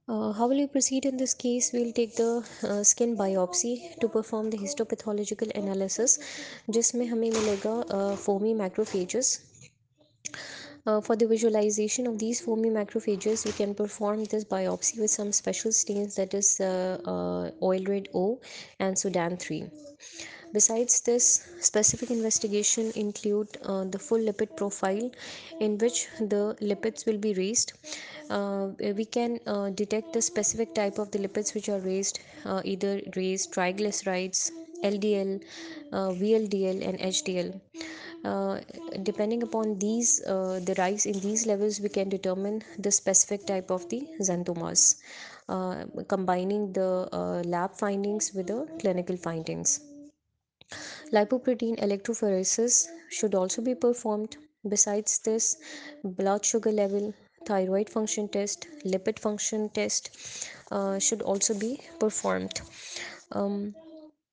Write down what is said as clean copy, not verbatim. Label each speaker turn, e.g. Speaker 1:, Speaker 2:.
Speaker 1: How will you proceed in this case? We'll take the skin biopsy to perform the histopathological analysis, जिसमें हमें मिलेगा foamy macrophages. For the visualization of these foamy macrophages, we can perform this biopsy with some special stains, that is oil red O and Sudan 3. Besides this, specific investigation include the full lipid profile, in which the lipids will be raised. We can detect the specific type of the lipids which are raised, either raised triglycerides, LDL, VLDL, and HDL. Uh, Depending upon these, the rise in these levels, we can determine the specific type of the xanthomas, combining the lab findings with the clinical findings. Lipoprotein electrophoresis should also be performed. Besides this, blood sugar level, thyroid function test, lipid function test should also be performed.